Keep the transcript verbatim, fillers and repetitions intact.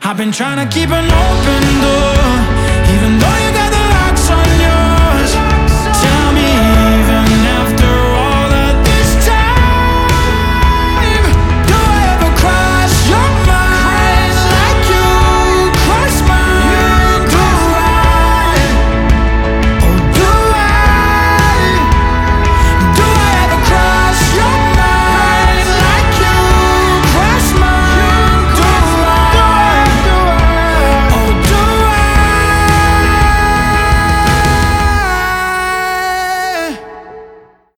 I've been trying to keep an open door,